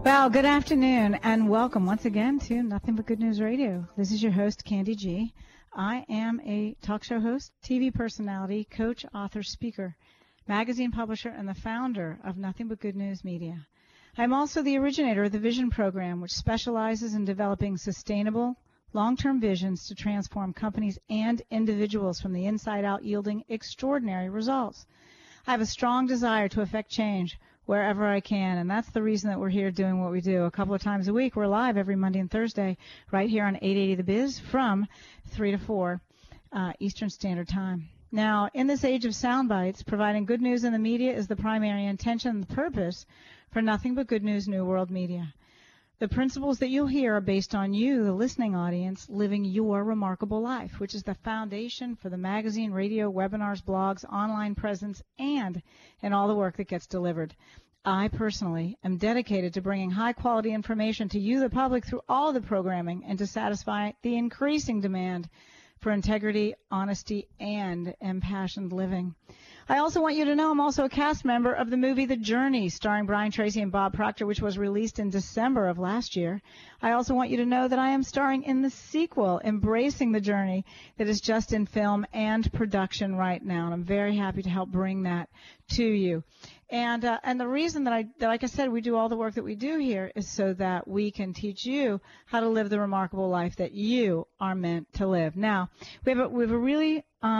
Well, good afternoon and welcome once again to Nothing But Good News Radio. This is your host, Candy G. I am a talk show host, TV personality, coach, author, speaker, magazine publisher, and the founder of Nothing But Good News Media. I'm also the originator of the Vision Program, which specializes in developing sustainable, long-term visions to transform companies and individuals from the inside out, yielding extraordinary results. I have a strong desire to affect change wherever I can, and that's the reason that we're here doing what we do. A couple of times a week, we're live every Monday and Thursday right here on 880 The Biz from 3 to 4 Eastern Standard Time. Now, in this age of sound bites, providing good news in the media is the primary intention and the purpose for Nothing But Good News New World Media. The principles that you'll hear are based on you, the listening audience, living your remarkable life, which is the foundation for the magazine, radio, webinars, blogs, online presence, and in all the work that gets delivered. I personally am dedicated to bringing high-quality information to you, the public, through all of the programming and to satisfy the increasing demand for integrity, honesty, and impassioned living. I also want you to know I'm also a cast member of the movie The Journey, starring Brian Tracy and Bob Proctor, which was released in December of last year. I also want you to know that I am starring in the sequel, Embracing the Journey, that is just in film and production right now, and I'm very happy to help bring that to you. And the reason that like I said, we do all the work that we do here is so that we can teach you how to live the remarkable life that you are meant to live. Now, we have a really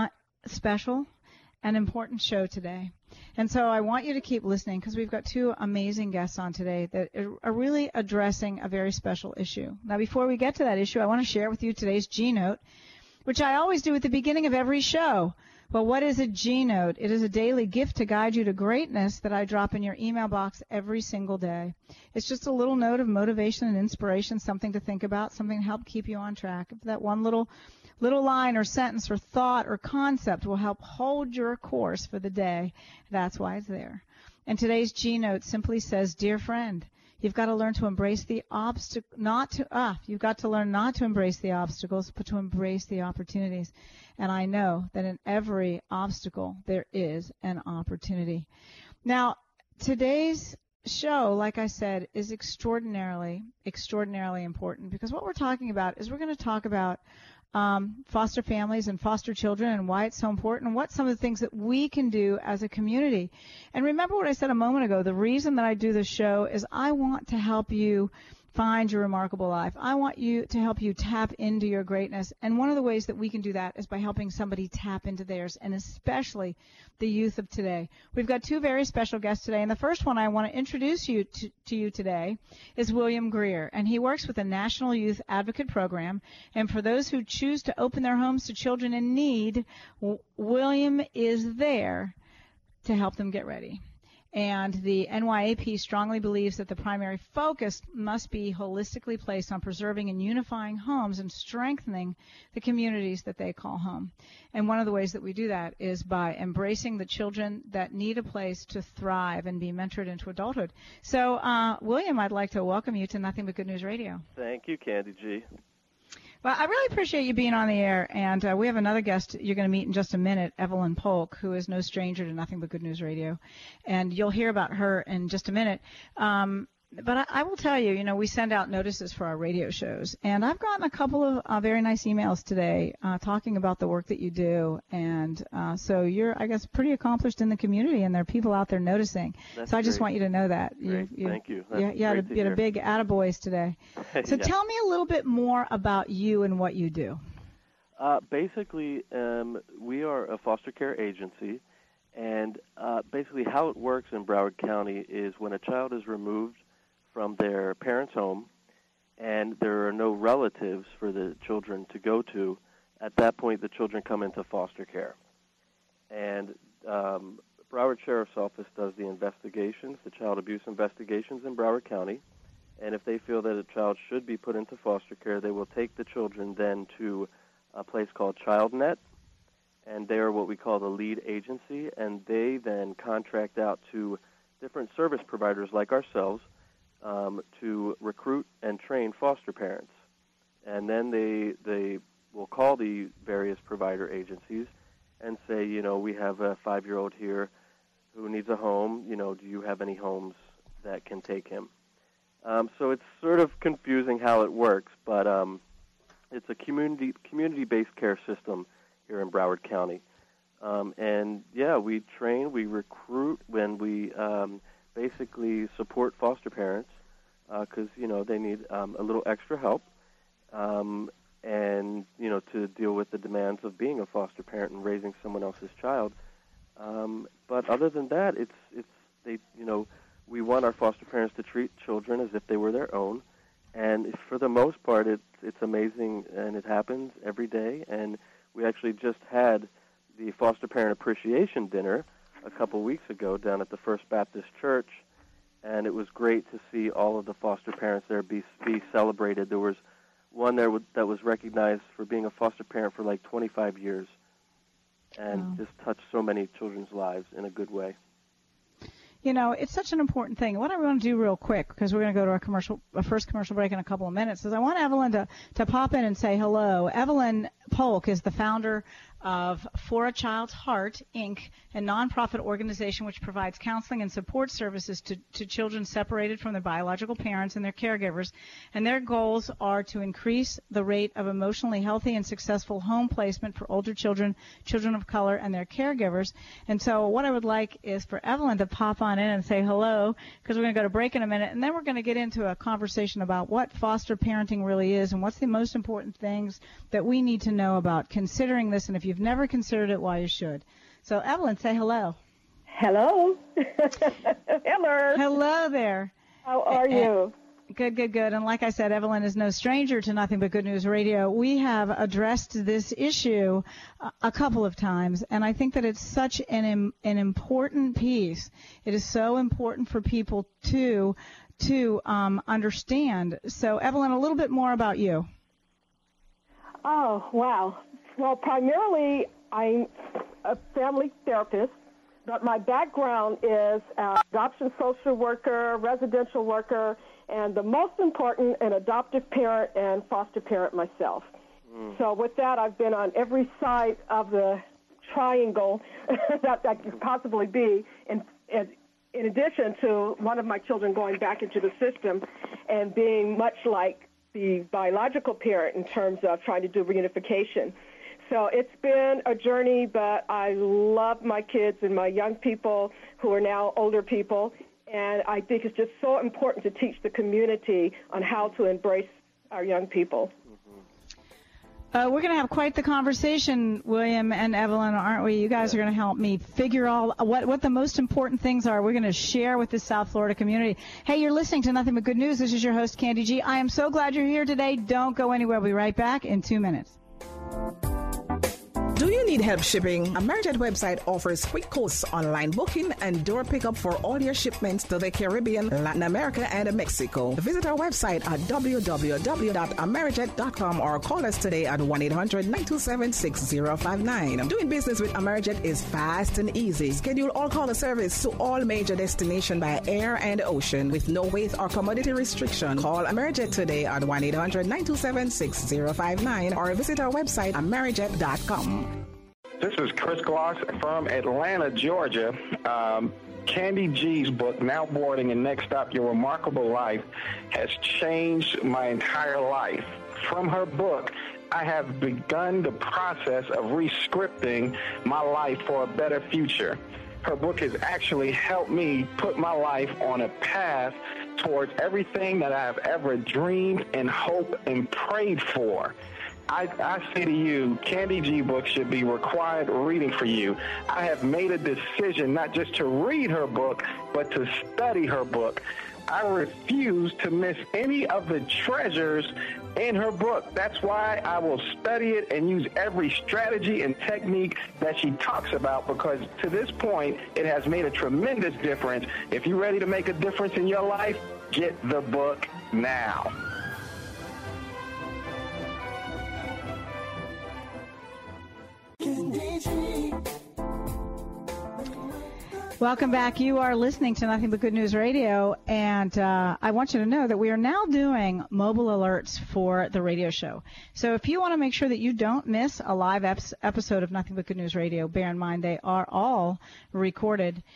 special and important show today. And so I want you to keep listening because we've got two amazing guests on today that are really addressing a very special issue. Now, before we get to that issue, I want to share with you today's G-Note, which I always do at the beginning of every show. Well, what is a G-Note? It is a daily gift to guide you to greatness that I drop in your email box every single day. It's just a little note of motivation and inspiration, something to think about, something to help keep you on track. If that one little line or sentence or thought or concept will help hold your course for the day, that's why it's there. And today's G-Note simply says, Dear friend, you've got to learn to embrace the you've got to learn not to embrace the obstacles, but to embrace the opportunities. And I know that in every obstacle there is an opportunity. Now, today's show, like I said, is extraordinarily important because what we're talking about is we're going to talk about foster families and foster children and why it's so important and what some of the things that we can do as a community. And remember what I said a moment ago, the reason that I do this show is I want to help you find your remarkable life. I want you to help you tap into your greatness. And one of the ways that we can do that is by helping somebody tap into theirs, and especially the youth of today. We've got two very special guests today, and the first one I want to introduce you to you today is William Greer, and he works with the National Youth Advocate Program. And for those who choose to open their homes to children in need, William is there to help them get ready. And the NYAP strongly believes that the primary focus must be holistically placed on preserving and unifying homes and strengthening the communities that they call home. And one of the ways that we do that is by embracing the children that need a place to thrive and be mentored into adulthood. So, William, I'd like to welcome you to Nothing But Good News Radio. Thank you, Candy G. Well, I really appreciate you being on the air, and we have another guest you're going to meet in just a minute, Evelyn Polk, who is no stranger to Nothing But Good News Radio, and you'll hear about her in just a minute. But I will tell you, we send out notices for our radio shows, and I've gotten a couple of very nice emails today talking about the work that you do, and so you're, I guess, pretty accomplished in the community, and there are people out there noticing. That's so I just great. want you to know that. Thank you. You had a big attaboys today. So Yeah. tell me a little bit more about you and what you do. Basically, we are a foster care agency, and basically how it works in Broward County is when a child is removed from their parents' home and there are no relatives for the children to go to, at that point the children come into foster care. And Broward Sheriff's Office does the investigations, the child abuse investigations in Broward County, and if they feel that a child should be put into foster care, they will take the children then to a place called ChildNet, and they are what we call the lead agency, and they then contract out to different service providers like ourselves to recruit and train foster parents. And then they will call the various provider agencies and say, we have a 5-year-old here who needs a home. Do you have any homes that can take him? So it's sort of confusing how it works, but it's a community-based care system here in Broward County. And, yeah, we train, we recruit, when we basically support foster parents because, they need a little extra help and, to deal with the demands of being a foster parent and raising someone else's child. But other than that, we want our foster parents to treat children as if they were their own. And for the most part, it's amazing, and it happens every day. And we actually just had the Foster Parent Appreciation Dinner a couple weeks ago down at the First Baptist Church, and it was great to see all of the foster parents there be celebrated. There was one there that was recognized for being a foster parent for like 25 years and just touched so many children's lives in a good way. It's such an important thing. What I want to do real quick, because we're going to go to our first commercial break in a couple of minutes, is I want Evelyn to pop in and say hello. Evelyn Polk is the founder of For a Child's Heart, Inc., a nonprofit organization which provides counseling and support services to children separated from their biological parents and their caregivers. And their goals are to increase the rate of emotionally healthy and successful home placement for older children, children of color, and their caregivers. And so what I would like is for Evelyn to pop on in and say hello, because we're going to go to break in a minute, and then we're going to get into a conversation about what foster parenting really is and what's the most important things that we need to know about considering this, and if you've never considered it, why you should. So, Evelyn, say hello. Hello. Hello. Hello there. How are you? Good. And like I said, Evelyn is no stranger to Nothing But Good News Radio. We have addressed this issue a couple of times, and I think that it's such an important piece. It is so important for people to understand. So, Evelyn, a little bit more about you. Oh, wow. Well, primarily, I'm a family therapist, but my background is adoption social worker, residential worker, and the most important, an adoptive parent and foster parent myself. So with that, I've been on every side of the triangle that could possibly be, in addition to one of my children going back into the system and being much like the biological parent in terms of trying to do reunification. So it's been a journey, but I love my kids and my young people who are now older people, and I think it's just so important to teach the community on how to embrace our young people. We're going to have quite the conversation, William and Evelyn, aren't we? You guys are going to help me figure what the most important things are. We're going to share with the South Florida community. Hey, you're listening to Nothing But Good News. This is your host, Candy G. I am so glad you're here today. Don't go anywhere. We'll be right back in 2 minutes. Do you need help shipping? Amerijet website offers quick coast online booking and door pickup for all your shipments to the Caribbean, Latin America, and Mexico. Visit our website at www.amerijet.com or call us today at 1-800-927-6059. Doing business with Amerijet is fast and easy. Schedule all caller service to all major destinations by air and ocean with no weight or commodity restriction. Call Amerijet today at 1-800-927-6059 or visit our website amerijet.com. This is Chris Gloss from Atlanta, Georgia. Candy G's book, Now Boarding and Next Stop, Your Remarkable Life, has changed my entire life. From her book, I have begun the process of re-scripting my life for a better future. Her book has actually helped me put my life on a path towards everything that I have ever dreamed and hoped and prayed for. I say to you, Candy G books should be required reading for you. I have made a decision not just to read her book, but to study her book. I refuse to miss any of the treasures in her book. That's why I will study it and use every strategy and technique that she talks about, because to this point, it has made a tremendous difference. If you're ready to make a difference in your life, get the book now. Welcome back. You are listening to Nothing But Good News Radio, and I want you to know that we are now doing mobile alerts for the radio show. So if you want to make sure that you don't miss a live episode of Nothing But Good News Radio, bear in mind they are all recorded.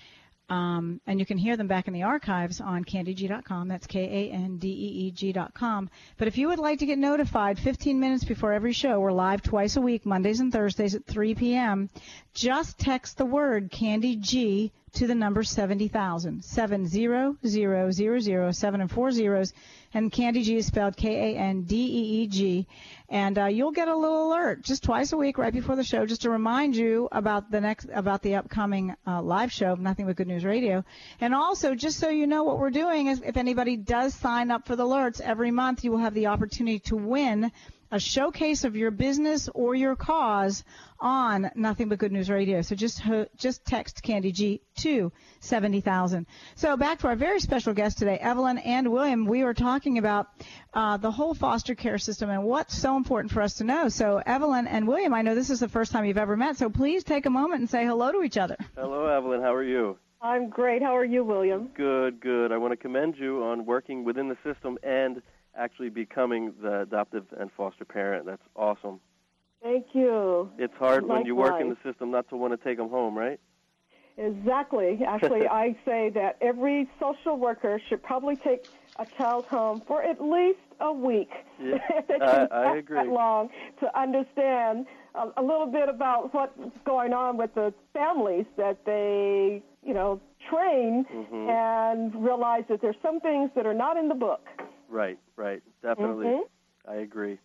And you can hear them back in the archives on CandyG.com. That's KANDEEG.com. But if you would like to get notified 15 minutes before every show, we're live twice a week, Mondays and Thursdays at 3 p.m., just text the word CandyG to the number 70,000, 70000, 7 and 4 zeros, and Candy G is spelled KANDEEG, and you'll get a little alert just twice a week right before the show, just to remind you about the upcoming live show of Nothing But Good News Radio, and also just so you know what we're doing is if anybody does sign up for the alerts every month, you will have the opportunity to win a showcase of your business or your cause on Nothing But Good News Radio. So just text Candy G to 70,000. So back to our very special guest today, Evelyn and William. We were talking about the whole foster care system and what's so important for us to know. So Evelyn and William, I know this is the first time you've ever met, so please take a moment and say hello to each other. Hello, Evelyn. How are you? I'm great. How are you, William? Good, good. I want to commend you on working within the system and actually becoming the adoptive and foster parent. That's awesome. Thank you. It's hard Likewise. when you work in the system not to want to take them home, right? Exactly. Actually, I say that every social worker should probably take a child home for at least a week. Yeah, if they can I agree. that long to understand a little bit about what's going on with the families that they, train and realize that there's some things that are not in the book. Right, definitely. I agree.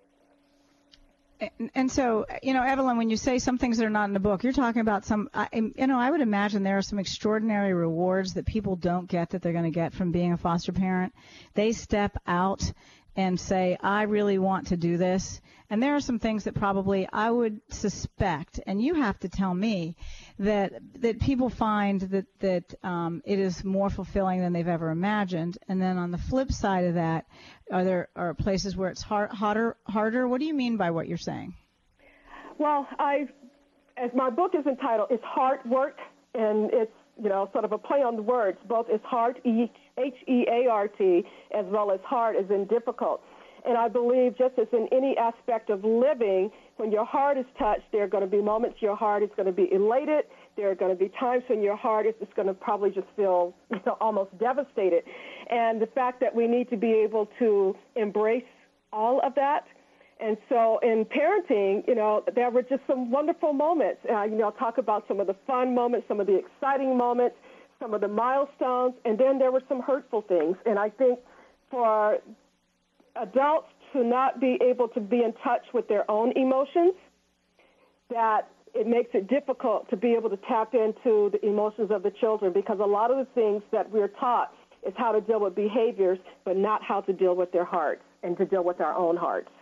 And so, Evelyn, when you say some things that are not in the book, you're talking about I would imagine there are some extraordinary rewards that people don't get that they're going to get from being a foster parent. They step out and say, I really want to do this. And there are some things that probably I would suspect, and you have to tell me, that people find that it is more fulfilling than they've ever imagined. And then on the flip side of that, are places where it's harder? What do you mean by what you're saying? Well, as my book is entitled, it's hard work, and it's sort of a play on the words. Both is hard, H-E-A-R-T, as well as hard as in difficult. And I believe just as in any aspect of living, when your heart is touched, there are going to be moments your heart is going to be elated. There are going to be times when your heart is just going to probably just feel almost devastated. And the fact that we need to be able to embrace all of that. And so in parenting, there were just some wonderful moments. I'll talk about some of the fun moments, some of the exciting moments, some of the milestones, and then there were some hurtful things. And I think for adults to not be able to be in touch with their own emotions, that it makes it difficult to be able to tap into the emotions of the children, because a lot of the things that we're taught is how to deal with behaviors, but not how to deal with their hearts and to deal with our own hearts.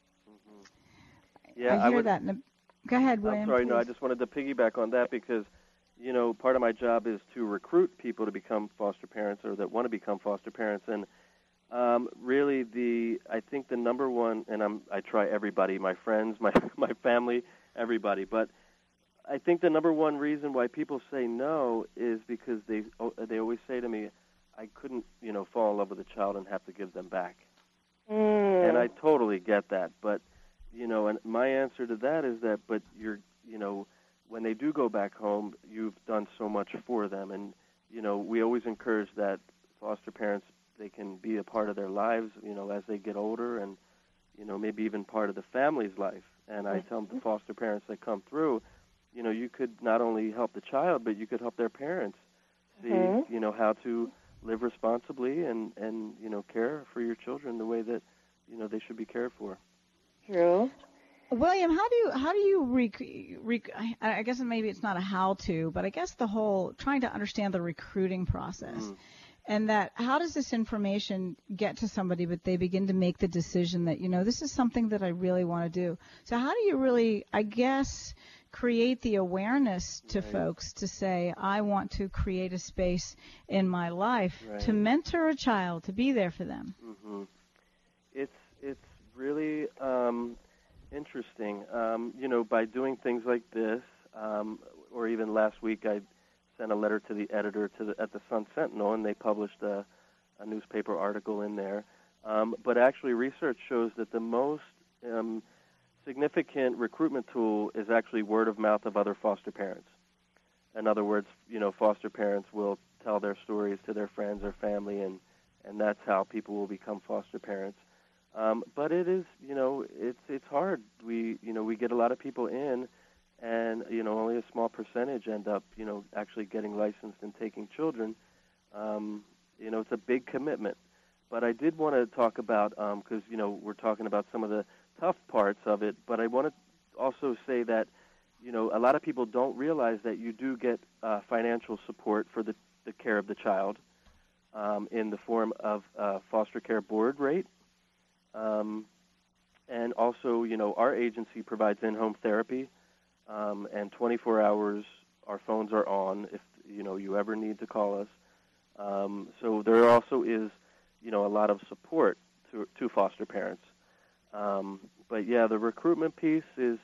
Yeah, I hear that. Go ahead, William. I'm sorry, please. no, I just wanted to piggyback on that because, part of my job is to recruit people to become foster parents or that want to become foster parents. And really, I think the number one, and I try everybody, my friends, my family, everybody, but I think the number one reason why people say no is because they always say to me, I couldn't, fall in love with a child and have to give them back. And I totally get that, but and my answer to that is that, but you're, when they do go back home, you've done so much for them. And, we always encourage that foster parents, they can be a part of their lives, as they get older and, maybe even part of the family's life. And I tell the foster parents that come through, you could not only help the child, but you could help their parents see, how to live responsibly and care for your children the way that, they should be cared for. True. William, how do you I guess maybe it's not a how to, but I guess the whole trying to understand the recruiting process, and that how does this information get to somebody, but they begin to make the decision that this is something that I really want to do. So how do you really, I guess, create the awareness to folks to say, I want to create a space in my life to mentor a child, to be there for them? It's really interesting. By doing things like this, or even last week I sent a letter to the editor at the Sun Sentinel, and they published a newspaper article in there. But actually research shows that the most significant recruitment tool is actually word of mouth of other foster parents. In other words, foster parents will tell their stories to their friends or family, and that's how people will become foster parents. But it is, it's hard. We get a lot of people in, and only a small percentage end up, actually getting licensed and taking children. It's a big commitment. But I did want to talk about, because we're talking about some of the tough parts of it. But I want to also say that a lot of people don't realize that you do get financial support for the care of the child in the form of foster care board rate. And also, our agency provides in-home therapy, and 24 hours our phones are on if, you ever need to call us. So there also is, a lot of support to foster parents. But, yeah, the recruitment piece is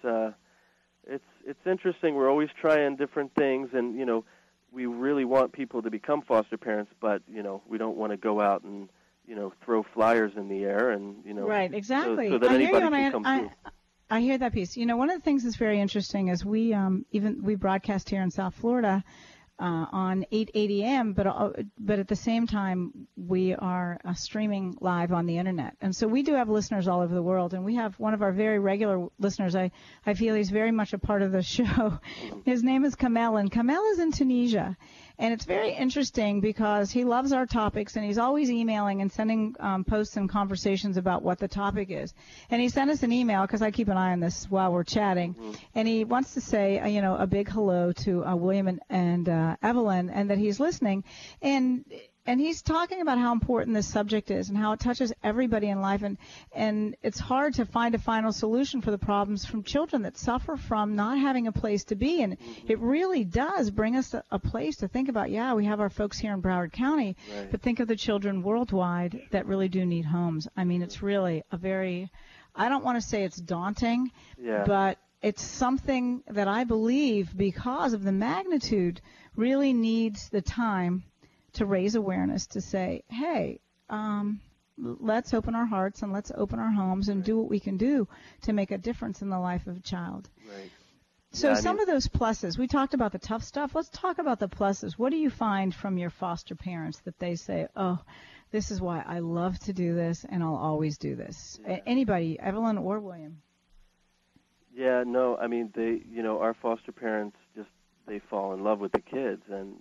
it's interesting. We're always trying different things, and, we really want people to become foster parents, but, we don't want to go out and, throw flyers in the air and, Right, exactly. so that anybody can come through. I hear that piece. One of the things that's very interesting is we broadcast here in South Florida on 880 AM, but at the same time we are streaming live on the internet, and so we do have listeners all over the world. And we have one of our very regular listeners. I feel he's very much a part of the show. His name is Kamel, and Kamel is in Tunisia. And it's very interesting because he loves our topics, and he's always emailing and sending posts and conversations about what the topic is. And he sent us an email, because I keep an eye on this while we're chatting, and he wants to say, a big hello to William and Evelyn, and that he's listening. And he's talking about how important this subject is and how it touches everybody in life. And it's hard to find a final solution for the problems from children that suffer from not having a place to be. And it really does bring us a place to think about, we have our folks here in Broward County, right, but think of the children worldwide that really do need homes. I mean, it's really I don't want to say it's daunting, but it's something that I believe, because of the magnitude, really needs the time to raise awareness, to say, hey, let's open our hearts and let's open our homes and do what we can do to make a difference in the life of a child. Right. So some of those pluses, we talked about the tough stuff. Let's talk about the pluses. What do you find from your foster parents that they say, this is why I love to do this and I'll always do this? Yeah. Anybody, Evelyn or William? Yeah, no, I mean, our foster parents they fall in love with the kids, and,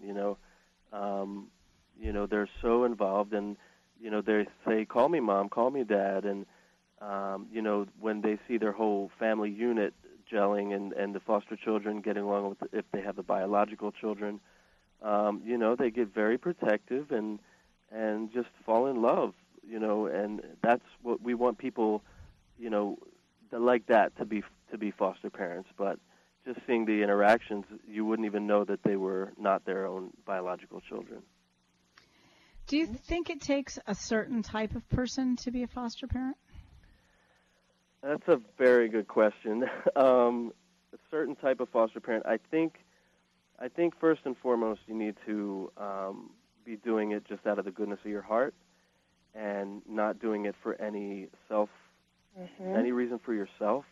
they're so involved, and, they say, call me mom, call me dad, and, when they see their whole family unit gelling and the foster children getting along with if they have the biological children, they get very protective and just fall in love, and that's what we want people, like that to be foster parents. But just seeing the interactions, you wouldn't even know that they were not their own biological children. Do you think it takes a certain type of person to be a foster parent? That's a very good question. A certain type of foster parent, I think first and foremost you need to be doing it just out of the goodness of your heart, and not doing it for any any reason for yourself.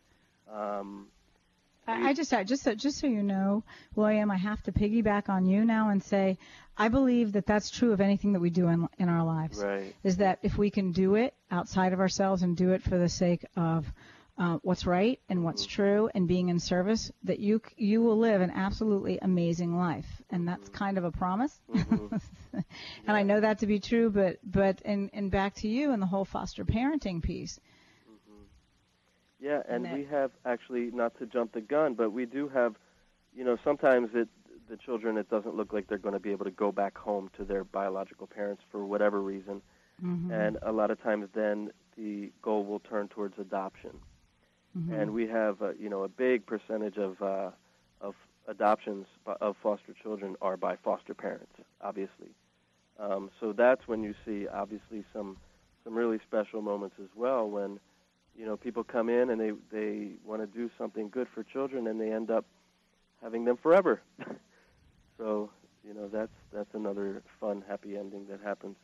Just so you know, William, I have to piggyback on you now and say, I believe that that's true of anything that we do in our lives. Right. Is that if we can do it outside of ourselves and do it for the sake of what's right and what's true and being in service, that you will live an absolutely amazing life. And that's kind of a promise. And I know that to be true, but and back to you and the whole foster parenting piece. Yeah, and we have, actually, not to jump the gun, but we do have, sometimes the children, it doesn't look like they're going to be able to go back home to their biological parents for whatever reason. And a lot of times then the goal will turn towards adoption. And we have, a big percentage of adoptions of foster children are by foster parents, obviously. So that's when you see, obviously, some really special moments as well, when people come in and they want to do something good for children, and they end up having them forever. So, that's another fun, happy ending that happens.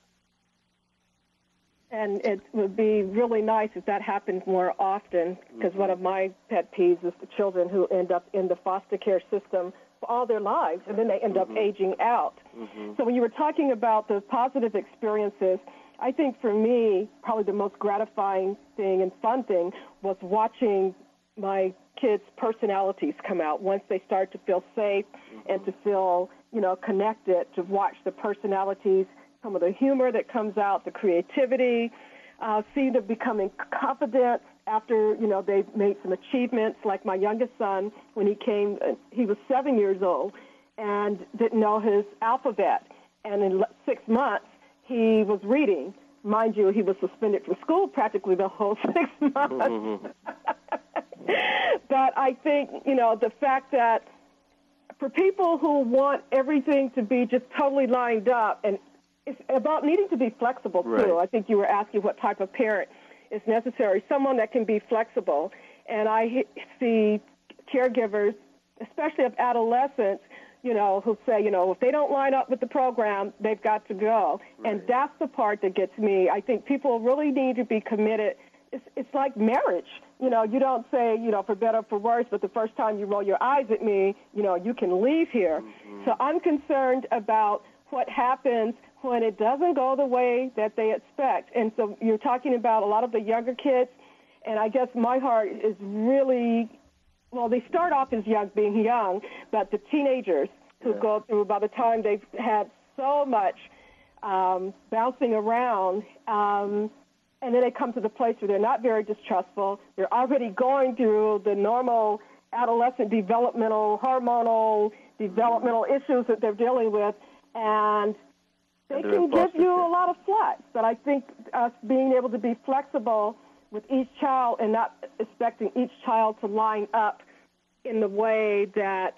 And it would be really nice if that happened more often, because one of my pet peeves is the children who end up in the foster care system for all their lives, and then they end up aging out. So when you were talking about the positive experiences, I think for me, probably the most gratifying thing and fun thing was watching my kids' personalities come out once they start to feel safe and to feel, connected, to watch the personalities, some of the humor that comes out, the creativity, see them becoming confident after, they've made some achievements. Like my youngest son, when he came, he was 7 years old and didn't know his alphabet. And in 6 months, he was reading. Mind you, he was suspended from school practically the whole 6 months. But I think, the fact that for people who want everything to be just totally lined up, and it's about needing to be flexible, too. Right. I think you were asking what type of parent is necessary, someone that can be flexible. And I see caregivers, especially of adolescents, who say, if they don't line up with the program, they've got to go. Right. And that's the part that gets me. I think people really need to be committed. It's like marriage. You don't say, for better or for worse, but the first time you roll your eyes at me, you can leave here. So I'm concerned about what happens when it doesn't go the way that they expect. And so you're talking about a lot of the younger kids, and I guess my heart is really, well, they start off as being young, but the teenagers who go through, by the time they've had so much bouncing around, and then they come to the place where they're not very distrustful. They're already going through the normal adolescent developmental, hormonal, developmental issues that they're dealing with, and they can give you a lot of flack. But I think us being able to be flexible with each child and not expecting each child to line up in the way that,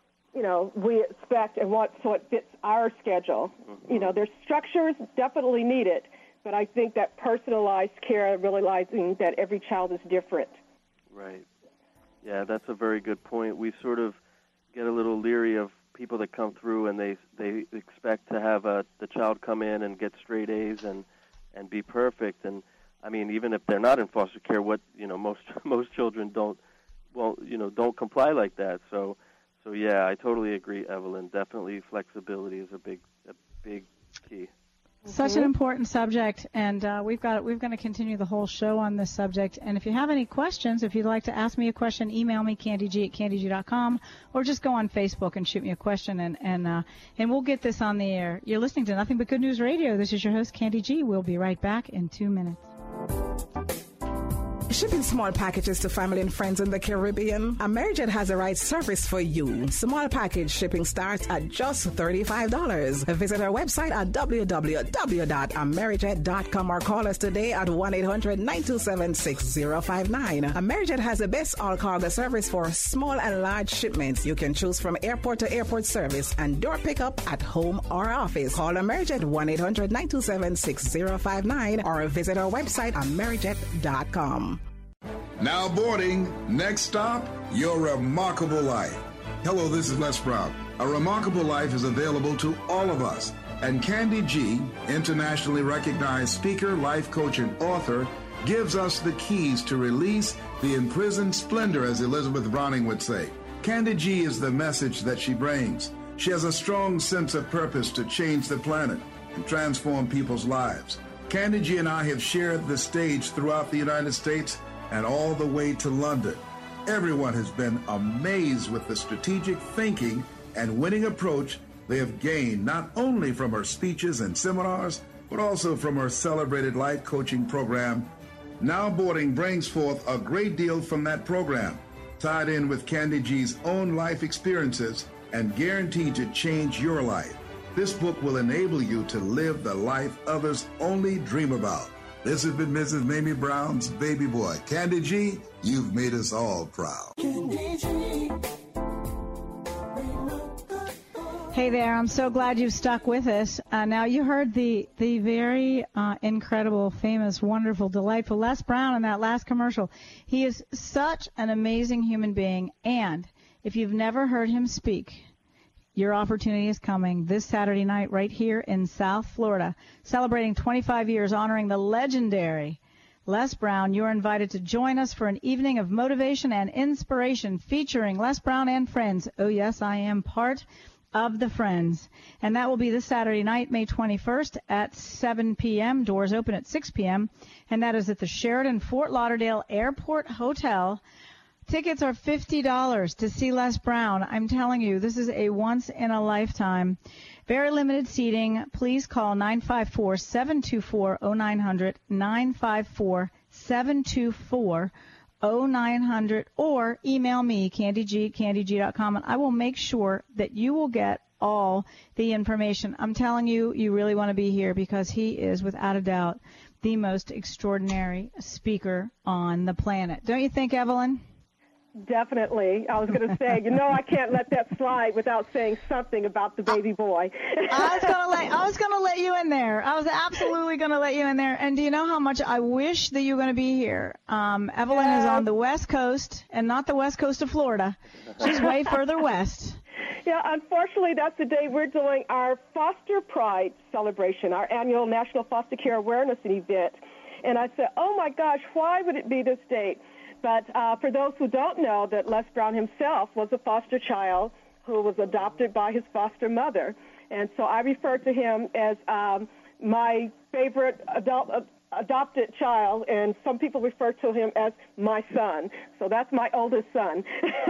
we expect and want, so it fits our schedule. There's structures definitely needed, but I think that personalized care, realizing that every child is different. Right. Yeah, that's a very good point. We sort of get a little leery of people that come through and they expect to have the child come in and get straight A's and be perfect. And I mean, even if they're not in foster care, most children don't comply like that. So yeah, I totally agree, Evelyn. Definitely flexibility is a big key. Such an important subject, and we're going to continue the whole show on this subject. And if you have any questions, if you'd like to ask me a question, email me, CandyG@CandyG.com, or just go on Facebook and shoot me a question, and we'll get this on the air. You're listening to Nothing But Good News Radio. This is your host, Candy G. We'll be right back in 2 minutes. Shipping small packages to family and friends in the Caribbean? Amerijet has the right service for you. Small package shipping starts at just $35. Visit our website at www.amerijet.com or call us today at 1-800-927-6059. Amerijet has the best all-cargo service for small and large shipments. You can choose from airport to airport service and door pickup at home or office. Call Amerijet 1-800-927-6059 or visit our website amerijet.com. Now boarding. Next stop, Your Remarkable Life. Hello, this is Les Brown. A Remarkable Life is available to all of us. And Candy G, internationally recognized speaker, life coach, and author, gives us the keys to release the imprisoned splendor, as Elizabeth Browning would say. Candy G is the message that she brings. She has a strong sense of purpose to change the planet and transform people's lives. Candy G and I have shared the stage throughout the United States and all the way to London. Everyone has been amazed with the strategic thinking and winning approach they have gained, not only from her speeches and seminars, but also from her celebrated life coaching program. Now Boarding brings forth a great deal from that program, tied in with Candy G's own life experiences and guaranteed to change your life. This book will enable you to live the life others only dream about. This has been Mrs. Mamie Brown's baby boy. Candy G, you've made us all proud. Hey there, I'm so glad you've stuck with us. Now, you heard the very incredible, famous, wonderful, delightful Les Brown in that last commercial. He is such an amazing human being, and if you've never heard him speak, your opportunity is coming this Saturday night right here in South Florida, celebrating 25 years, honoring the legendary Les Brown. You're invited to join us for an evening of motivation and inspiration featuring Les Brown and friends. Oh, yes, I am part of the Friends. And that will be this Saturday night, May 21st at 7 p.m. Doors open at 6 p.m. And that is at the Sheraton Fort Lauderdale Airport Hotel. Tickets are $50 to see Les Brown. I'm telling you, this is a once-in-a-lifetime. Very limited seating. Please call 954-724-0900, 954-724-0900, or email me, CandyG@CandyG.com, and I will make sure that you will get all the information. I'm telling you, you really want to be here because he is, without a doubt, the most extraordinary speaker on the planet. Don't you think, Evelyn? Definitely. I was going to say, I can't let that slide without saying something about the baby boy. I was going to let you in there. I was absolutely going to let you in there. And do you know how much I wish that you were going to be here? Evelyn is on the West Coast and not the West Coast of Florida. She's way further west. Yeah, unfortunately, that's the day we're doing our Foster Pride celebration, our annual National Foster Care Awareness event. And I said, oh, my gosh, why would it be this date? But for those who don't know, that Les Brown himself was a foster child who was adopted by his foster mother. And so I refer to him as my favorite adopted child, and some people refer to him as my son. So that's my oldest son.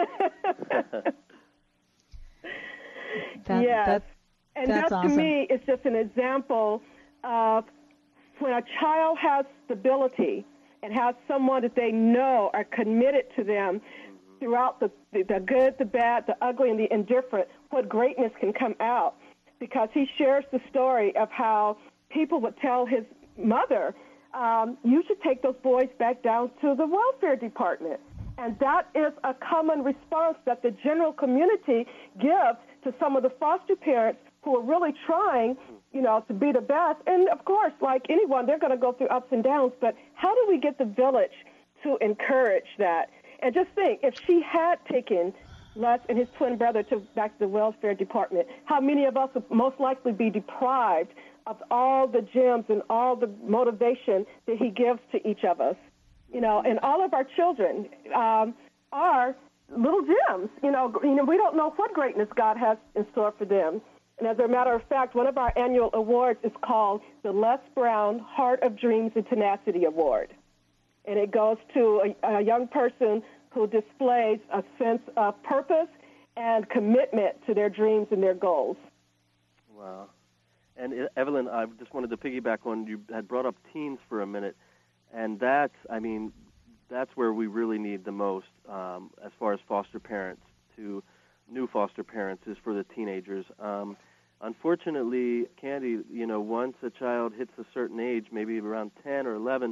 Yes. And that, awesome. To me, is just an example of when a child has stability and has someone that they know are committed to them throughout the good, the bad, the ugly, and the indifferent, what greatness can come out. Because he shares the story of how people would tell his mother, you should take those boys back down to the welfare department. And that is a common response that the general community gives to some of the foster parents who are really trying, to be the best. And, of course, like anyone, they're going to go through ups and downs. But how do we get the village to encourage that? And just think, if she had taken Les and his twin brother back to the welfare department, how many of us would most likely be deprived of all the gems and all the motivation that he gives to each of us? And all of our children are little gems. We don't know what greatness God has in store for them. And as a matter of fact, one of our annual awards is called the Les Brown Heart of Dreams and Tenacity Award. And it goes to a young person who displays a sense of purpose and commitment to their dreams and their goals. Wow. And Evelyn, I just wanted to piggyback on, you had brought up teens for a minute, and that's where we really need the most as far as foster parents to new foster parents is for the teenagers. Unfortunately, Candy, once a child hits a certain age, maybe around 10 or 11,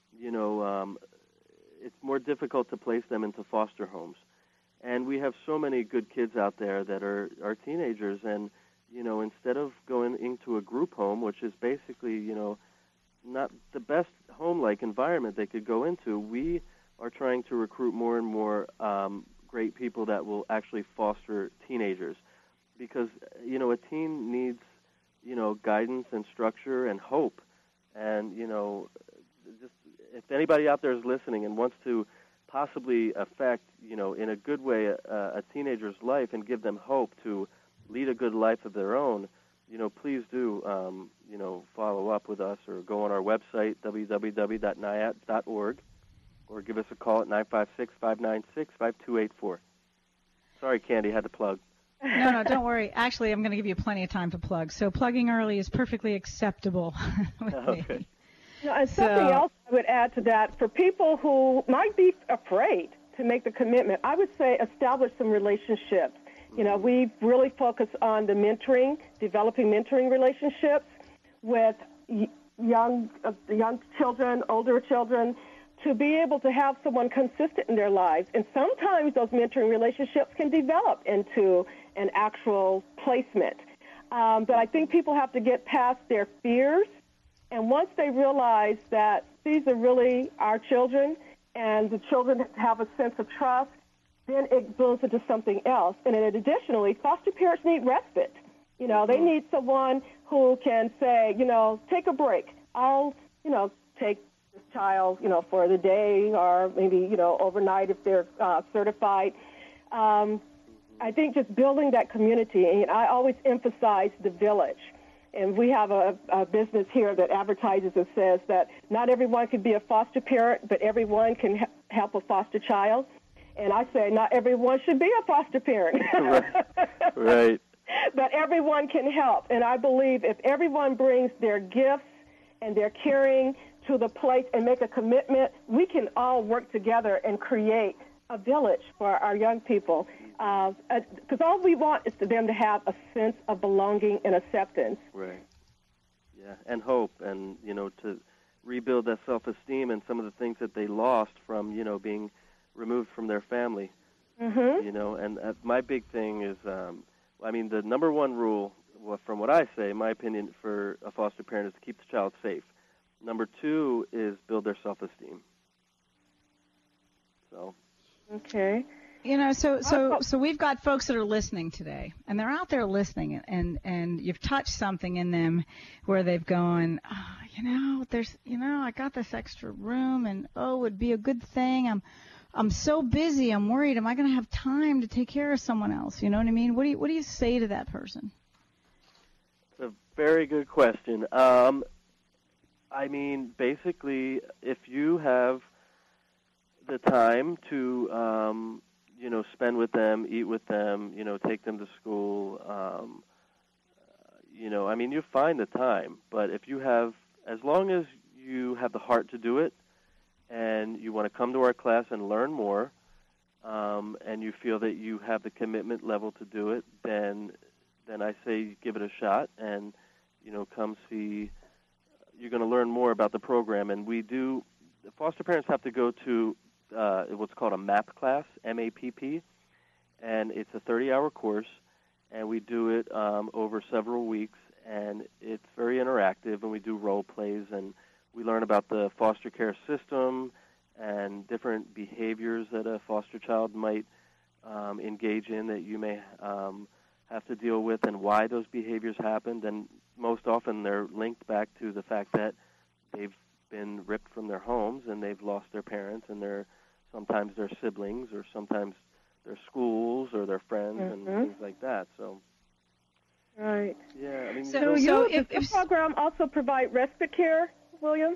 it's more difficult to place them into foster homes. And we have so many good kids out there that are teenagers, and, instead of going into a group home, which is basically, not the best home-like environment they could go into, we are trying to recruit more and more great people that will actually foster teenagers. Because, a teen needs, guidance and structure and hope. And, just if anybody out there is listening and wants to possibly affect, in a good way, a teenager's life and give them hope to lead a good life of their own, please do, follow up with us or go on our website, www.nyat.org, or give us a call at 956-596-5284. Sorry, Candy, had to plug. No, don't worry. Actually, I'm going to give you plenty of time to plug. So plugging early is perfectly acceptable with me. And something else I would add to that, for people who might be afraid to make the commitment, I would say establish some relationships. We really focus on the mentoring, developing mentoring relationships with young children, older children, to be able to have someone consistent in their lives. And sometimes those mentoring relationships can develop into an actual placement. But I think people have to get past their fears. And once they realize that these are really our children and the children have a sense of trust, then it blooms into something else. And then additionally, foster parents need respite. They need someone who can say, take a break. I'll, take this child, for the day or maybe, overnight if they're certified. I think just building that community, and I always emphasize the village. And we have a business here that advertises and says that not everyone can be a foster parent, but everyone can help a foster child. And I say not everyone should be a foster parent. Right. But everyone can help. And I believe if everyone brings their gifts and their caring to the plate and make a commitment, we can all work together and create a village for our young people. Because all we want is for them to have a sense of belonging and acceptance. Right. Yeah, and hope, and, to rebuild that self-esteem and some of the things that they lost from, being removed from their family. Mm-hmm. And my big thing is, the number one rule, from what I say, in my opinion, for a foster parent is to keep the child safe. Number two is build their self-esteem. So. Okay. So we've got folks that are listening today, and they're out there listening, and you've touched something in them where they've gone, I got this extra room, and it would be a good thing. I'm so busy. I'm worried. Am I going to have time to take care of someone else? You know what I mean? What do you say to that person? It's a very good question. Basically, if you have the time to, spend with them, eat with them, take them to school, you find the time. But if you have, as long as you have the heart to do it, and you want to come to our class and learn more, and you feel that you have the commitment level to do it, then I say give it a shot, and, come see. You're going to learn more about the program. And foster parents have to go to what's called a MAPP class, MAPP, and it's a 30-hour course, and we do it over several weeks, and it's very interactive, and we do role plays, and we learn about the foster care system and different behaviors that a foster child might engage in that you may have to deal with, and why those behaviors happened. And most often they're linked back to the fact that they've been ripped from their homes and they've lost their parents, and sometimes their siblings, or sometimes their schools or their friends, and things like that. So. Right. Yeah. Does the program also provide respite care, William?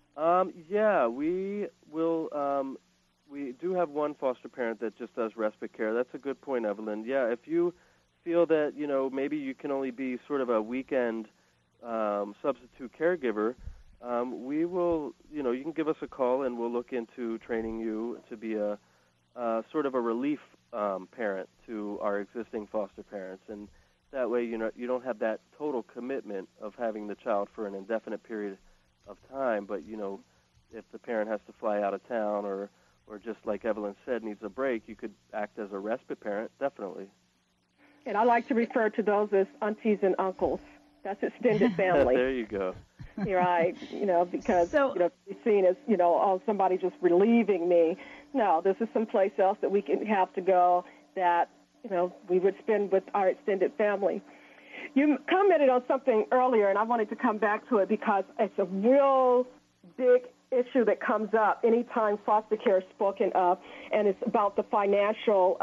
Yeah, we will. We do have one foster parent that just does respite care. That's a good point, Evelyn. Yeah, if you feel that maybe you can only be sort of a weekend substitute caregiver, we will. You can give us a call, and we'll look into training you to be a sort of a relief parent to our existing foster parents, and that way you don't have that total commitment of having the child for an indefinite period of time. But if the parent has to fly out of town, or just like Evelyn said, needs a break, you could act as a respite parent, definitely. And I like to refer to those as aunties and uncles. That's extended family. There you go. You're right. Because be seen as somebody just relieving me. No, this is someplace else that we can have to go that we would spend with our extended family. You commented on something earlier, and I wanted to come back to it because it's a real big issue that comes up anytime foster care is spoken of, and it's about the financial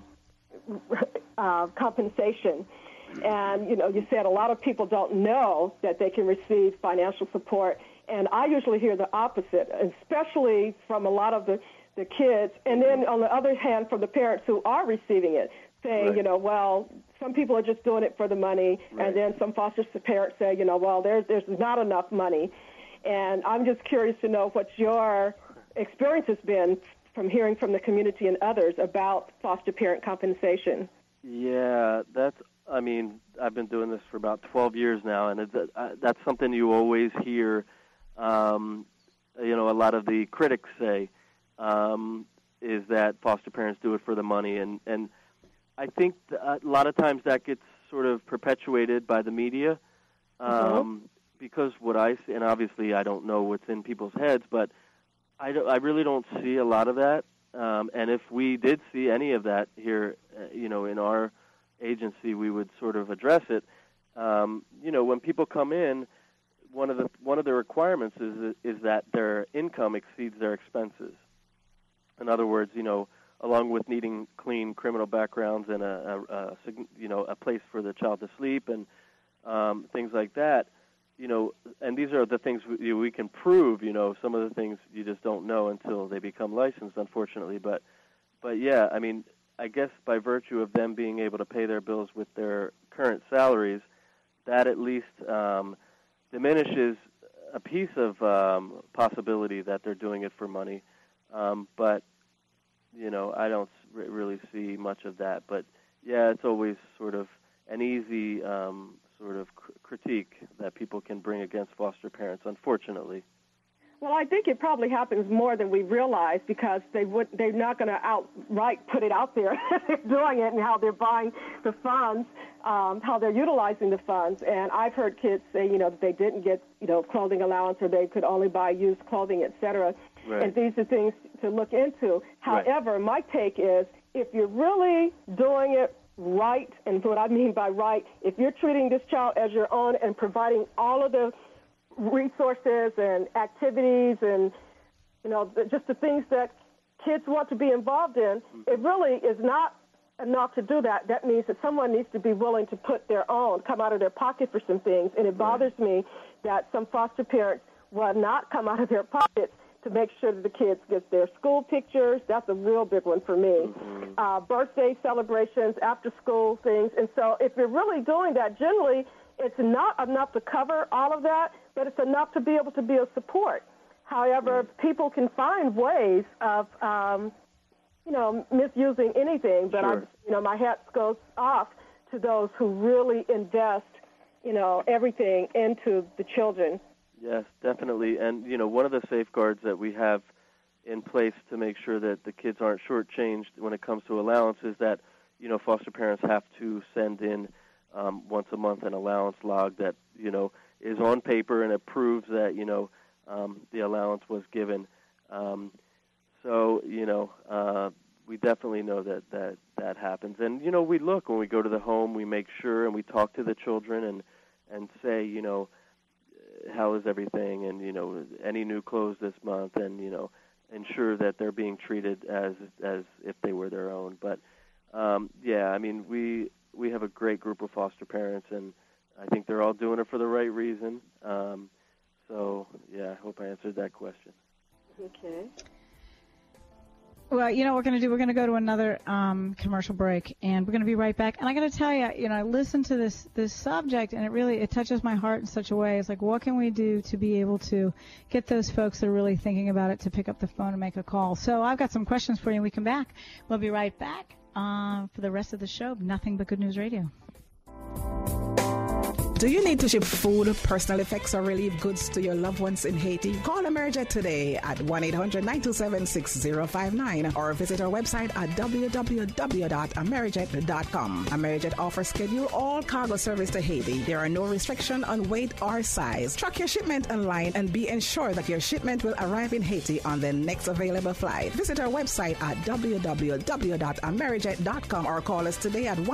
compensation. And, you said a lot of people don't know that they can receive financial support, and I usually hear the opposite, especially from a lot of the kids, and then on the other hand from the parents who are receiving it, saying, right. Well, some people are just doing it for the money, right. And then some foster parents say, well, there's not enough money. And I'm just curious to know what your experience has been from hearing from the community and others about foster parent compensation. Yeah, I've been doing this for about 12 years now, and that's something you always hear, a lot of the critics say, is that foster parents do it for the money. And I think a lot of times that gets sort of perpetuated by the media, because what I see, and obviously I don't know what's in people's heads, but I really don't see a lot of that. And if we did see any of that here, in our agency, we would sort of address it. When people come in, one of the requirements is that their income exceeds their expenses. In other words, along with needing clean criminal backgrounds and a place for the child to sleep and things like that, and these are the things we can prove. Some of the things you just don't know until they become licensed, unfortunately. But yeah, I mean, I guess by virtue of them being able to pay their bills with their current salaries, that at least diminishes a piece of possibility that they're doing it for money. But I don't really see much of that. But yeah, it's always sort of an easy sort of critique that people can bring against foster parents, unfortunately. Well, I think it probably happens more than we realize, because they're not going to outright put it out there they're doing it and how they're buying the funds, how they're utilizing the funds. And I've heard kids say, that they didn't get, clothing allowance, or they could only buy used clothing, et cetera. Right. And these are things to look into. However, my take is, if you're really doing it right, and what I mean by right, if you're treating this child as your own and providing all of the resources and activities and, just the things that kids want to be involved in, it really is not enough to do that. That means that someone needs to be willing to put their own, come out of their pocket for some things. And it bothers me that some foster parents will not come out of their pockets to make sure that the kids get their school pictures. That's a real big one for me. Birthday celebrations, after-school things. And so if you're really doing that, generally it's not enough to cover all of that, but it's enough to be able to be a support. However, people can find ways of, misusing anything. But, my hat goes off to those who really invest, everything into the children. Yes, definitely. And, one of the safeguards that we have in place to make sure that the kids aren't shortchanged when it comes to allowance is that, foster parents have to send in once a month an allowance log that, is on paper, and it proves that, the allowance was given. We definitely know that happens. And, we look when we go to the home, we make sure, and we talk to the children and say, how is everything, and, any new clothes this month, and, ensure that they're being treated as if they were their own. But, we have a great group of foster parents, and I think they're all doing it for the right reason. I hope I answered that question. Okay. Well, what we're going to do, we're going to go to another commercial break, and we're going to be right back. And I got to tell you, I listened to this subject, and it touches my heart in such a way. It's like, what can we do to be able to get those folks that are really thinking about it to pick up the phone and make a call? So I've got some questions for you when we come back. We'll be right back for the rest of the show. Nothing but Good News Radio. Do you need to ship food, personal effects, or relief goods to your loved ones in Haiti? Call Amerijet today at 1-800-927-6059 or visit our website at www.amerijet.com. Amerijet offers schedule all cargo service to Haiti. There are no restriction on weight or size. Track your shipment online and be ensured that your shipment will arrive in Haiti on the next available flight. Visit our website at www.amerijet.com or call us today at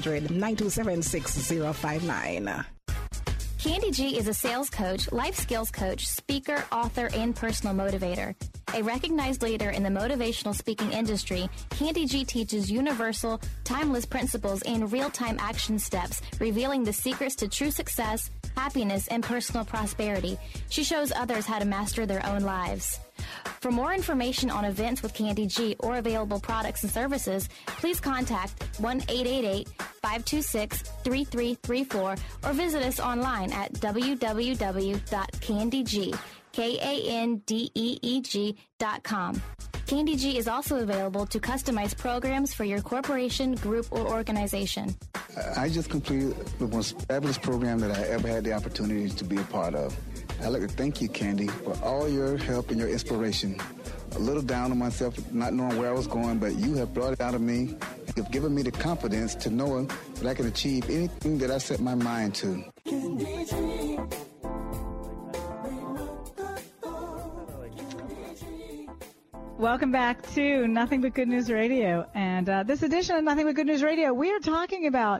1-800-927-6059. Candy G is a sales coach, life skills coach, speaker, author, and personal motivator. A recognized leader in the motivational speaking industry, Candy G teaches universal, timeless principles and real-time action steps, revealing the secrets to true success, happiness, and personal prosperity. She shows others how to master their own lives. For more information on events with Candy G or available products and services, please contact 1-888-526-3334 or visit us online at www.candyg.com. Candy G is also available to customize programs for your corporation, group, or organization. I just completed the most fabulous program that I ever had the opportunity to be a part of. I'd like to thank you, Candy, for all your help and your inspiration. A little down on myself, not knowing where I was going, but you have brought it out of me. You've given me the confidence to know that I can achieve anything that I set my mind to. Welcome back to Nothing But Good News Radio. And this edition of Nothing But Good News Radio, we are talking about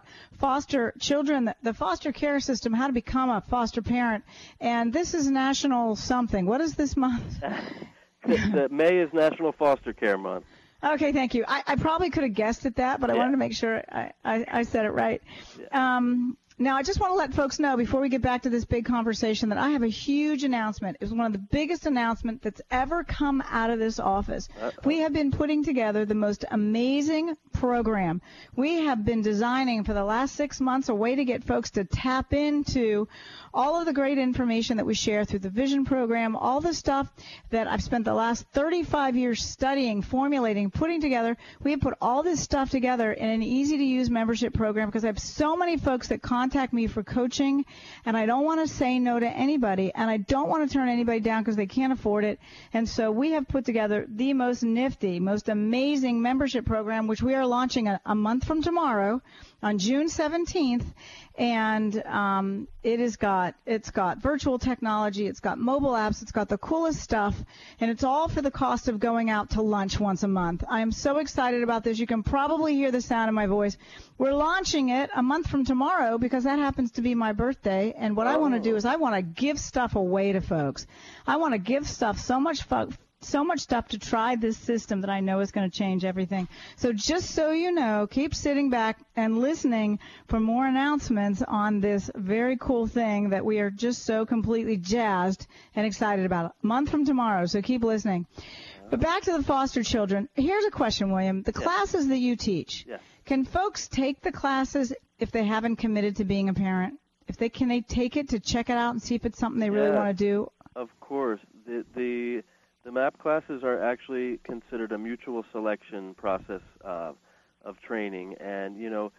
foster children, the foster care system, how to become a foster parent. And this is National something. What is this month? May is National Foster Care Month. Okay, thank you. I probably could have guessed at that, but I wanted to make sure I said it right. Yeah. Now, I just want to let folks know before we get back to this big conversation that I have a huge announcement. It's one of the biggest announcements that's ever come out of this office. We have been putting together the most amazing program. We have been designing for the last 6 months a way to get folks to tap into all of the great information that we share through the Vision program, all the stuff that I've spent the last 35 years studying, formulating, putting together. We have put all this stuff together in an easy-to-use membership program because I have so many folks that contact me for coaching, and I don't want to say no to anybody, and I don't want to turn anybody down because they can't afford it. And so we have put together the most nifty, most amazing membership program, which we are launching a month from tomorrow on June 17th. And it's got virtual technology, it's got mobile apps, it's got the coolest stuff, and it's all for the cost of going out to lunch once a month. I am so excited about this. You can probably hear the sound of my voice. We're launching it a month from tomorrow because that happens to be my birthday, and what I want to do is I want to give stuff away to folks. I want to give stuff so much stuff to try this system that I know is going to change everything. So just so you know, keep sitting back and listening for more announcements on this very cool thing that we are just so completely jazzed and excited about. A month from tomorrow, so keep listening. But back to the foster children. Here's a question, William. The classes that you teach, can folks take the classes if they haven't committed to being a parent? Can they take it to check it out and see if it's something they really want to do? Of course. The MAP classes are actually considered a mutual selection process of training, and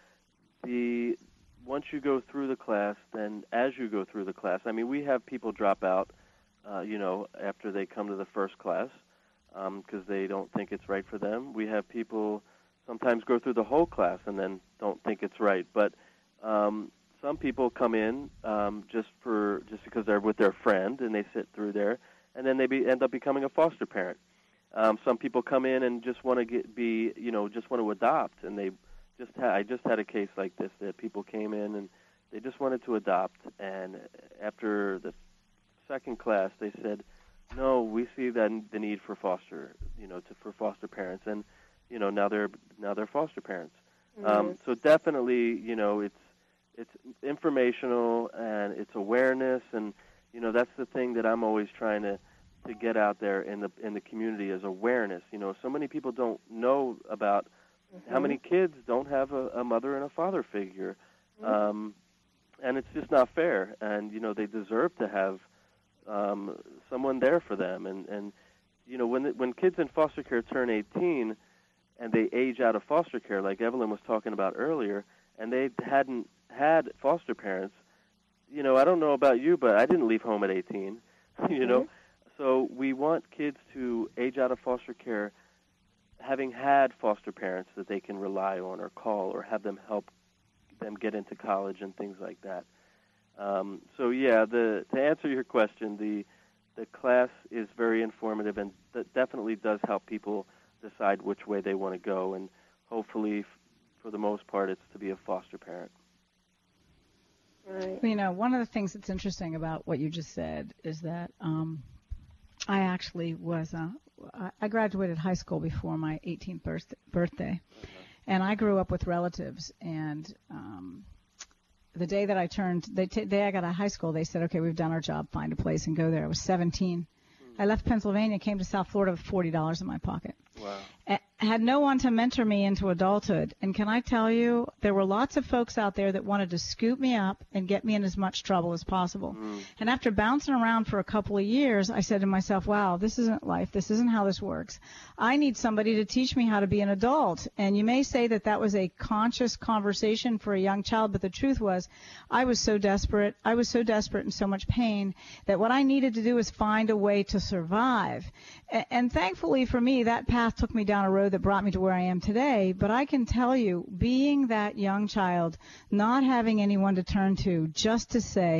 once you go through the class, then as you go through the class, I mean, we have people drop out, after they come to the first class because they don't think it's right for them. We have people sometimes go through the whole class and then don't think it's right, but some people come in just because they're with their friend and they sit through there. And then they end up becoming a foster parent. Some people come in and just want to just want to adopt, and I just had a case like this that people came in and they just wanted to adopt, and after the second class they said, no, we see the need for foster parents, and now they're foster parents. Mm-hmm. So definitely, it's informational and it's awareness, and that's the thing that I'm always trying to get out there in the community is awareness. So many people don't know about how many kids don't have a mother and a father figure, and it's just not fair. And they deserve to have someone there for them. And when kids in foster care turn 18 and they age out of foster care, like Evelyn was talking about earlier, and they hadn't had foster parents. I don't know about you, but I didn't leave home at 18, So we want kids to age out of foster care having had foster parents that they can rely on or call or have them help them get into college and things like that. To answer your question, the class is very informative and that definitely does help people decide which way they want to go, and hopefully, for the most part, it's to be a foster parent. Right. One of the things that's interesting about what you just said is that I actually I graduated high school before my 18th birthday, and I grew up with relatives, and the day that I day I got out of high school, they said, okay, we've done our job, find a place and go there. I was 17. I left Pennsylvania, came to South Florida with $40 in my pocket. Wow. Had no one to mentor me into adulthood. And can I tell you, there were lots of folks out there that wanted to scoop me up and get me in as much trouble as possible. And after bouncing around for a couple of years, I said to myself, wow, this isn't life. This isn't how this works. I need somebody to teach me how to be an adult. And you may say that was a conscious conversation for a young child, but the truth was I was so desperate. I was so desperate and so much pain that what I needed to do was find a way to survive. And thankfully for me, that path took me down a road that brought me to where I am today. But I can tell you, being that young child, not having anyone to turn to just to say,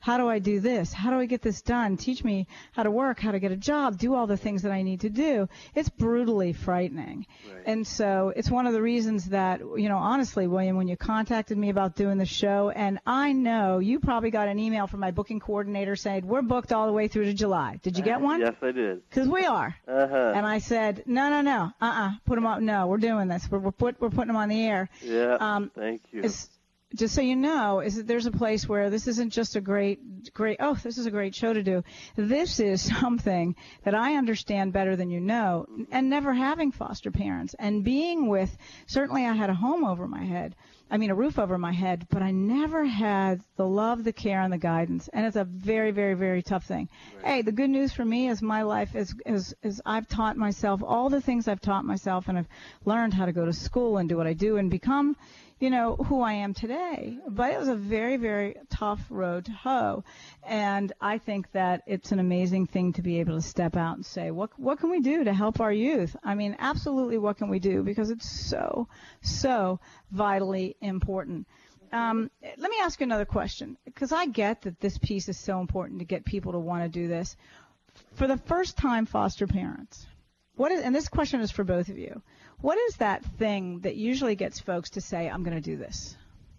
How do I do this? How do I get this done? Teach me how to work, how to get a job, do all the things that I need to do. It's brutally frightening. Right. And so it's one of the reasons that, honestly, William, when you contacted me about doing the show, and I know you probably got an email from my booking coordinator saying, we're booked all the way through to July. Did you get one? Yes, I did. Because we are. Uh-huh. And I said, no, put them up. No, we're doing this. We're putting them on the air. Yeah, thank you. Just so you know, is that there's a place where this isn't just a great, this is a great show to do. This is something that I understand better than you know, and never having foster parents and being with, certainly I had a home over my head, a roof over my head, but I never had the love, the care, and the guidance, and it's a very, very, very tough thing. Right. Hey, the good news for me is my life is I've taught myself all the things I've taught myself, and I've learned how to go to school and do what I do and become who I am today. But it was a very, very tough road to hoe. And I think that it's an amazing thing to be able to step out and say, what can we do to help our youth? Absolutely, what can we do? Because it's so, so vitally important. Let me ask you another question, because I get that this piece is so important to get people to want to do this. For the first-time foster parents, and this question is for both of you, what is that thing that usually gets folks to say, I'm going to do this?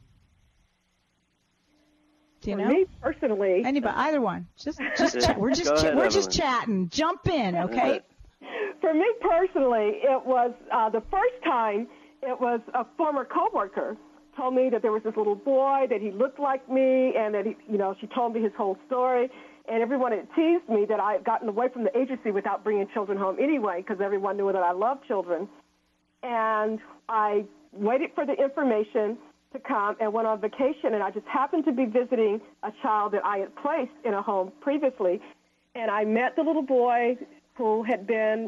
Do you know? Me personally. Anybody, either one. Just chat. We're just chatting. Jump in, okay? For me personally, it was the first time. It was a former coworker told me that there was this little boy that he looked like me, and that she told me his whole story. And everyone had teased me that I had gotten away from the agency without bringing children home anyway, because everyone knew that I loved children. And I waited for the information to come and went on vacation, and I just happened to be visiting a child that I had placed in a home previously. And I met the little boy who had been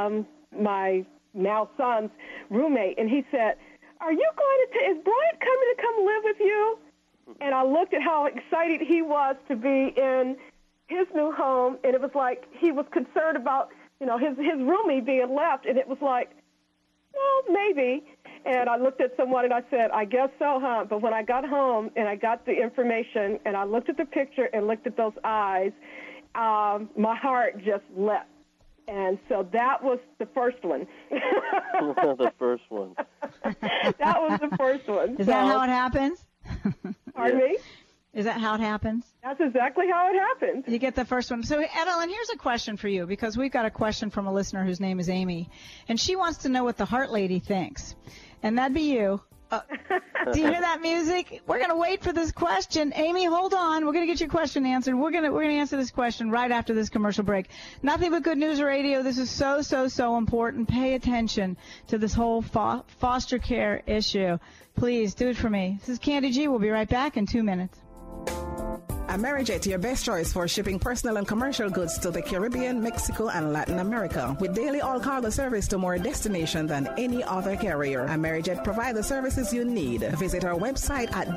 my now son's roommate, and he said, is Brian coming to come live with you? And I looked at how excited he was to be in his new home, and it was like he was concerned about, his roomie being left, and it was like, well, maybe. And I looked at someone and I said, I guess so, huh? But when I got home and I got the information and I looked at the picture and looked at those eyes, my heart just leapt. And so that was the first one. The first one. That was the first one. Is that how it happens? Pardon me? Is that how it happens? That's exactly how it happened. You get the first one. So, Evelyn, here's a question for you, because we've got a question from a listener whose name is Amy, and she wants to know what the Heart Lady thinks. And that'd be you. Do you hear that music? We're going to wait for this question. Amy, hold on. We're going to get your question answered. We're going to answer this question right after this commercial break. Nothing But Good News Radio. This is so, so, so important. Pay attention to this whole foster care issue. Please do it for me. This is Candy G. We'll be right back in 2 minutes. Amerijet, your best choice for shipping personal and commercial goods to the Caribbean, Mexico, and Latin America. With daily all-cargo service to more destinations than any other carrier, Amerijet provides the services you need. Visit our website at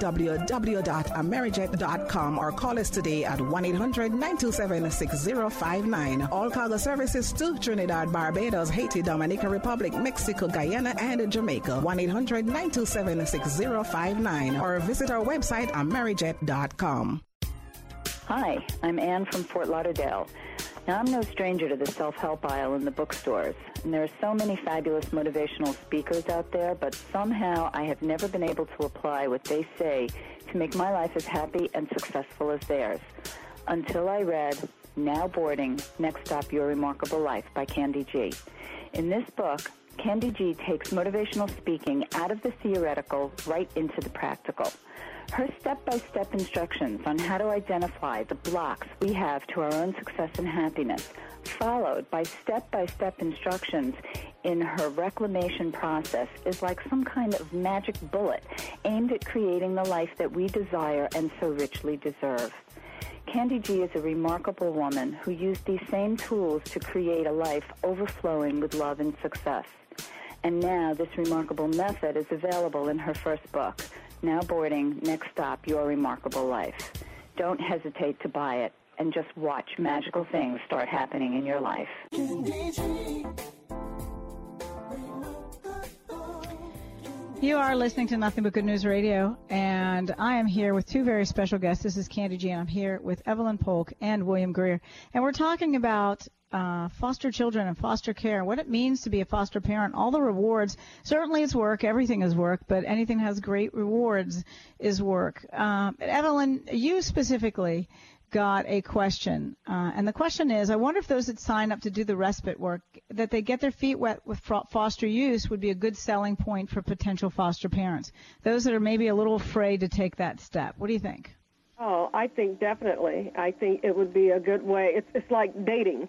www.amerijet.com or call us today at 1-800-927-6059. All-cargo services to Trinidad, Barbados, Haiti, Dominican Republic, Mexico, Guyana, and Jamaica. 1-800-927-6059 or visit our website, amerijet.com. Hi, I'm Ann from Fort Lauderdale. Now, I'm no stranger to the self-help aisle in the bookstores, and there are so many fabulous motivational speakers out there, but somehow I have never been able to apply what they say to make my life as happy and successful as theirs. Until I read Now Boarding, Next Stop, Your Remarkable Life by Candy G. In this book, Candy G takes motivational speaking out of the theoretical right into the practical. Her step-by-step instructions on how to identify the blocks we have to our own success and happiness, followed by step-by-step instructions in her reclamation process, is like some kind of magic bullet aimed at creating the life that we desire and so richly deserve. Candy G is a remarkable woman who used these same tools to create a life overflowing with love and success. And now this remarkable method is available in her first book, Now Boarding, Next Stop, Your Remarkable Life. Don't hesitate to buy it and just watch magical things start happening in your life. You are listening to Nothing But Good News Radio, and I am here with two very special guests. This is Candy G, and I'm here with Evelyn Polk and William Greer, and we're talking about foster children and foster care, what it means to be a foster parent, all the rewards. Certainly it's work, everything is work, but anything that has great rewards is work. Evelyn, you specifically got a question, and the question is, I wonder if those that sign up to do the respite work, that they get their feet wet with foster use would be a good selling point for potential foster parents, those that are maybe a little afraid to take that step. What do you think? Oh, I think definitely. I think it would be a good way. It's like dating.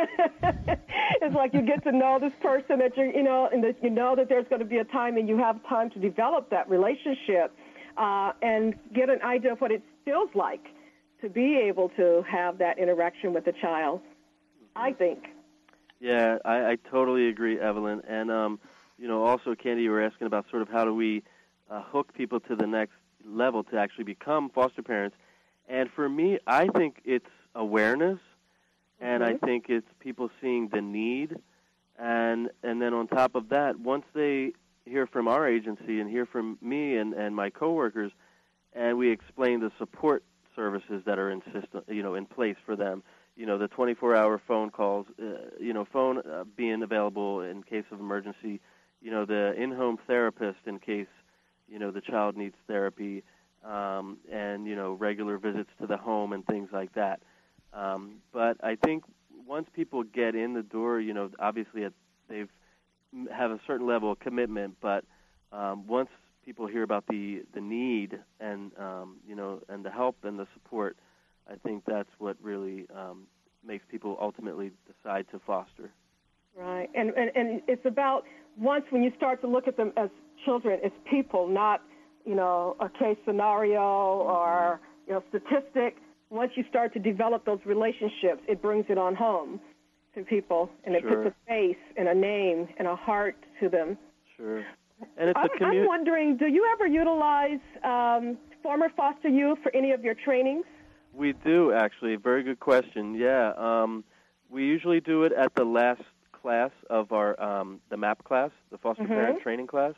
It's like you get to know this person that and that you know that there's going to be a time, and you have time to develop that relationship and get an idea of what it feels like to be able to have that interaction with a child, I think. Yeah, I totally agree, Evelyn. And, also, Candy, you were asking about sort of how do we hook people to the next level to actually become foster parents. And for me, I think it's awareness, and I think it's people seeing the need. And then on top of that, once they hear from our agency and hear from me and my coworkers, and we explain the support services that are in place for them, the 24-hour phone calls, phone being available in case of emergency, the in-home therapist in case, the child needs therapy, and, regular visits to the home and things like that. But I think once people get in the door, obviously they have a certain level of commitment, but once people hear about the need and and the help and the support, I think that's what really makes people ultimately decide to foster. Right, and it's about once when you start to look at them as children, as people, not a case scenario or statistic. Once you start to develop those relationships, it brings it on home to people, and it puts a face and a name and a heart to them. Sure. And it's I'm wondering, do you ever utilize former foster youth for any of your trainings? We do, actually. Very good question. Yeah. We usually do it at the last class of our the MAP class, the foster parent training class.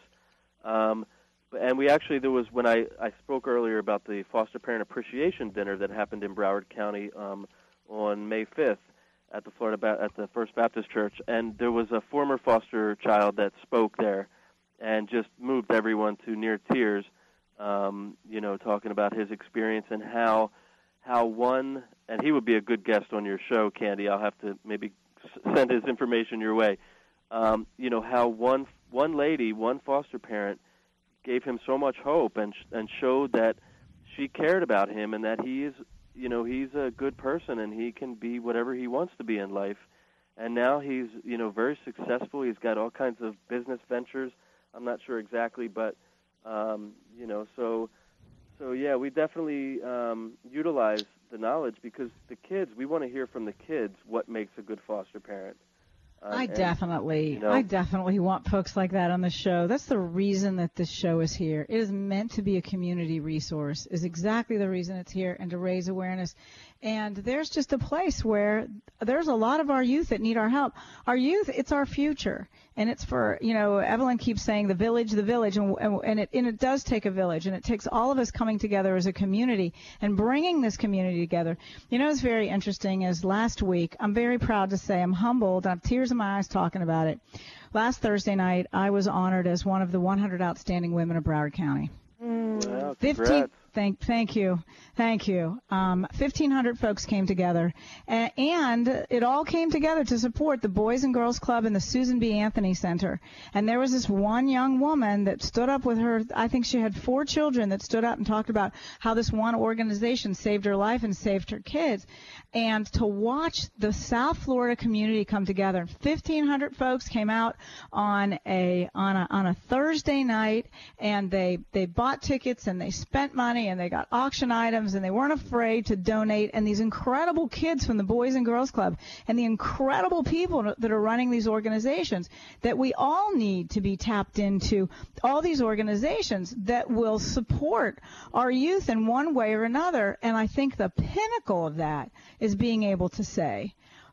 And we actually, there was, when I spoke earlier about the foster parent appreciation dinner that happened in Broward County on May 5th at the First Baptist Church, and there was a former foster child that spoke there and just moved everyone to near tears, talking about his experience and how one, and he would be a good guest on your show, Candy. I'll have to maybe send his information your way. How one lady, one foster parent, gave him so much hope and showed that she cared about him and that he is, he's a good person and he can be whatever he wants to be in life. And now he's, very successful. He's got all kinds of business ventures. I'm not sure exactly, but, so yeah, we definitely utilize the knowledge because the kids, we want to hear from the kids what makes a good foster parent. I definitely want folks like that on the show. That's the reason that this show is here. It is meant to be a community resource, is exactly the reason it's here, and to raise awareness. And there's just a place where there's a lot of our youth that need our help. Our youth, it's our future. And it's for, Evelyn keeps saying the village, and it does take a village, and it takes all of us coming together as a community and bringing this community together. It's very interesting is last week, I'm very proud to say, I'm humbled, I have tears in my eyes talking about it. Last Thursday night, I was honored as one of the 100 outstanding women of Broward County. Wow, congrats. Thank you. 1,500 folks came together, and it all came together to support the Boys and Girls Club and the Susan B. Anthony Center. And there was this one young woman that stood up with her, I think she had 4 children, that stood up and talked about how this one organization saved her life and saved her kids. And to watch the South Florida community come together, 1,500 folks came out on a Thursday night, and they bought tickets and they spent money and they got auction items and they weren't afraid to donate. And these incredible kids from the Boys and Girls Club and the incredible people that are running these organizations, that we all need to be tapped into, all these organizations that will support our youth in one way or another. And I think the pinnacle of that is being able to say,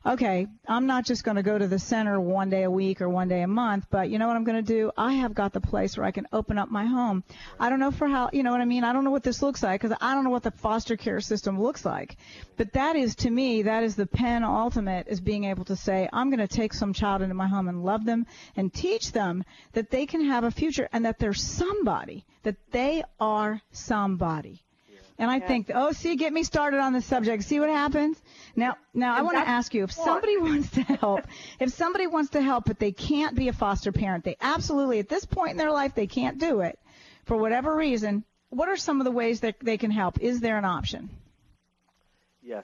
okay, I'm not just going to go to the center one day a week or one day a month, but you know what I'm going to do? I have got the place where I can open up my home. I don't know for how, you know what I mean? I don't know what this looks like because I don't know what the foster care system looks like. But that is, to me, that is the pen ultimate, is being able to say, I'm going to take some child into my home and love them and teach them that they can have a future and that they're somebody, that they are somebody. And I think, see, get me started on this subject. See what happens? Now I want to ask you, if somebody wants to help, but they can't be a foster parent, they absolutely, at this point in their life, they can't do it for whatever reason, what are some of the ways that they can help? Is there an option? Yes.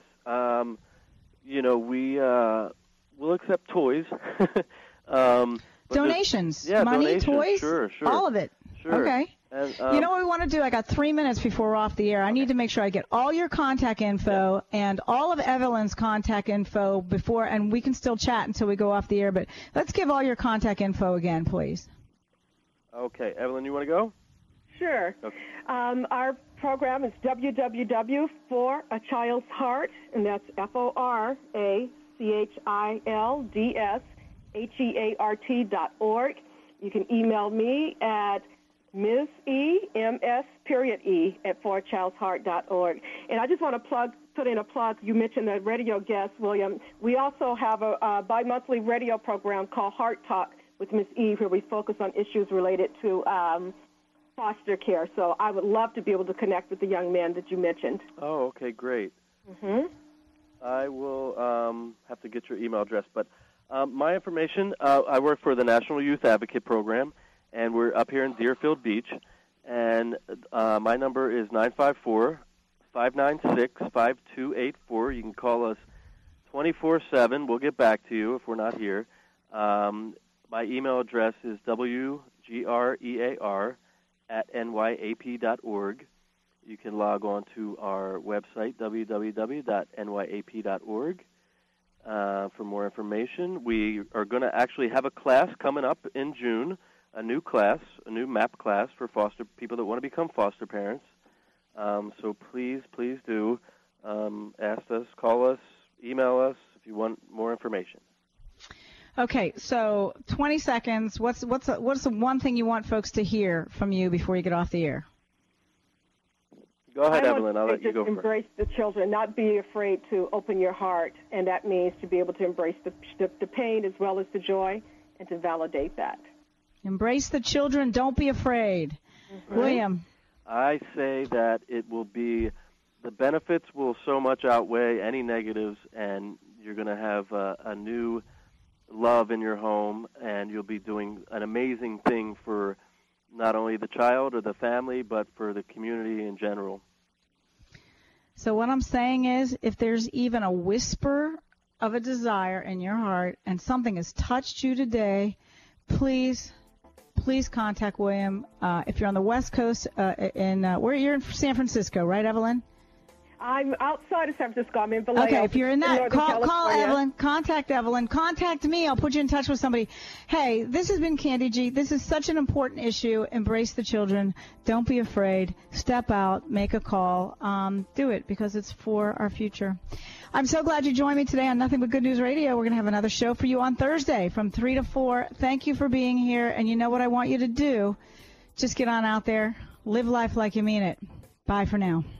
We'll accept toys. Donations. Money, donations, toys, sure. All of it. Sure. Okay. And, you know what we want to do? I got 3 minutes before we're off the air. I need to make sure I get all your contact info and all of Evelyn's contact info before, and we can still chat until we go off the air, but let's give all your contact info again, please. Okay. Evelyn, you want to go? Sure. Okay. Our program is www.forachildsheart, and that's FORACHILDSHEART.org. You can email me at Ms. E, M.S., E, at forachildsheart.org. And I just want to put in a plug. You mentioned the radio guest, William. We also have a bi-monthly radio program called Heart Talk with Ms. E, where we focus on issues related to foster care. So I would love to be able to connect with the young man that you mentioned. Oh, okay, great. Mm-hmm. I will have to get your email address. But my information, I work for the National Youth Advocate Program, and we're up here in Deerfield Beach, and my number is 954-596-5284. You can call us 24/7. We'll get back to you if we're not here. My email address is wgear@nyap.org. You can log on to our website, www.nyap.org, for more information. We are going to actually have a class coming up in June, a new MAP class for foster people that want to become foster parents. So please do ask us, call us, email us if you want more information. Okay, so 20 seconds. What's the one thing you want folks to hear from you before you get off the air? Go ahead, Evelyn. I'll let you go first. Embrace the children, not be afraid to open your heart, and that means to be able to embrace the pain as well as the joy, and to validate that. Embrace the children. Don't be afraid. Mm-hmm. William. I say that the benefits will so much outweigh any negatives, and you're going to have a new love in your home, and you'll be doing an amazing thing for not only the child or the family, but for the community in general. So what I'm saying is, if there's even a whisper of a desire in your heart and something has touched you today, please contact William. If you're on the West Coast, you're in San Francisco, right, Evelyn? I'm outside of San Francisco. I'm in Vallejo. Okay, if you're in that, call Evelyn. Contact Evelyn. Contact me. I'll put you in touch with somebody. Hey, this has been Candy G. This is such an important issue. Embrace the children. Don't be afraid. Step out. Make a call. Do it because it's for our future. I'm so glad you joined me today on Nothing But Good News Radio. We're going to have another show for you on Thursday from 3 to 4. Thank you for being here. And you know what I want you to do? Just get on out there. Live life like you mean it. Bye for now.